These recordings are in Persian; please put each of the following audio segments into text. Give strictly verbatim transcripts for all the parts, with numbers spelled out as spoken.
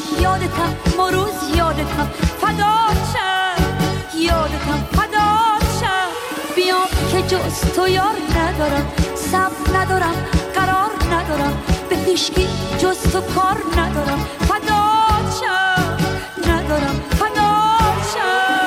شب یادتم، ما روز یادتم، فدات شم یادتم، فدات شم. بیام که جز تو یار ندارم، صبر ندارم، قرار ندارم، به هیچکی جز تو کار ندارم، فدات شم ندارم، فدات شم.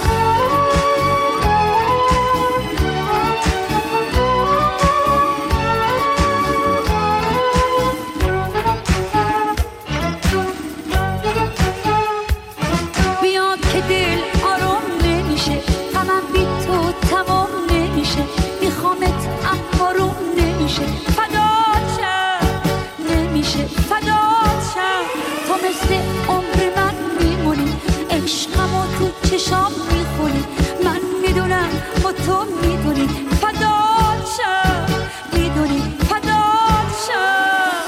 چشام میخونی، من میدونم و تو میدونی، فدات شم میدونی، فدات شم.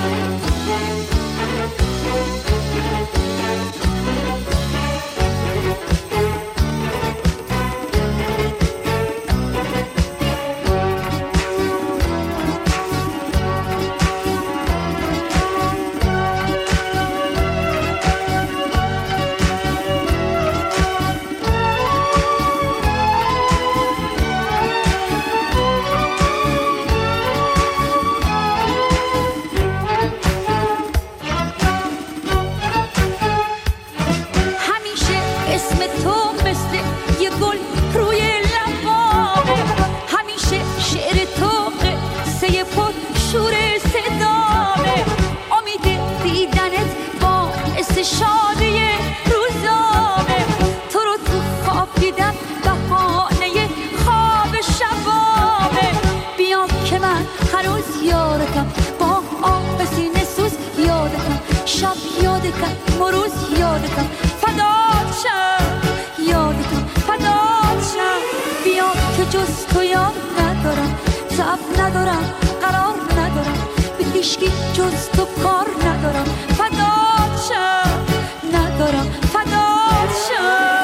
جز تو یار ندارم، صبر ندارم، قرار ندارم، به هیچکی جز تو کار ندارم، فدات شم ندارم، فدات شم.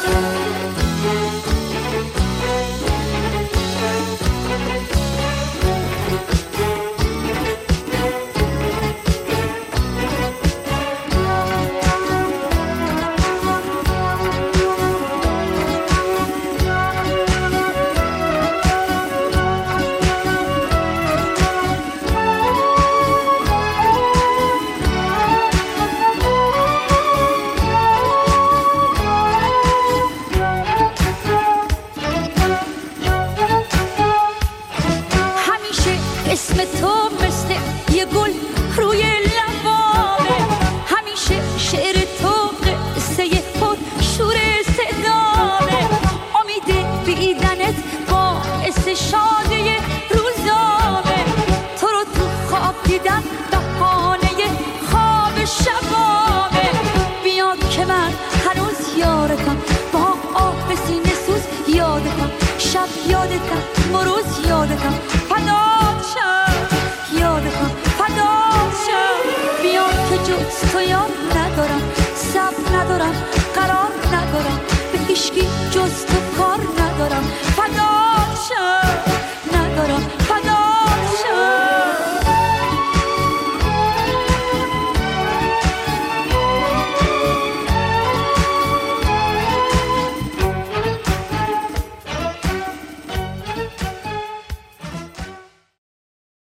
یادتم، ما روز یادتم، فدات شم یادتم، فدات شم. بیام که جز تو یار ندارم، صبر ندارم، قرار ندارم، به هیچکی جز تو کار ندارم.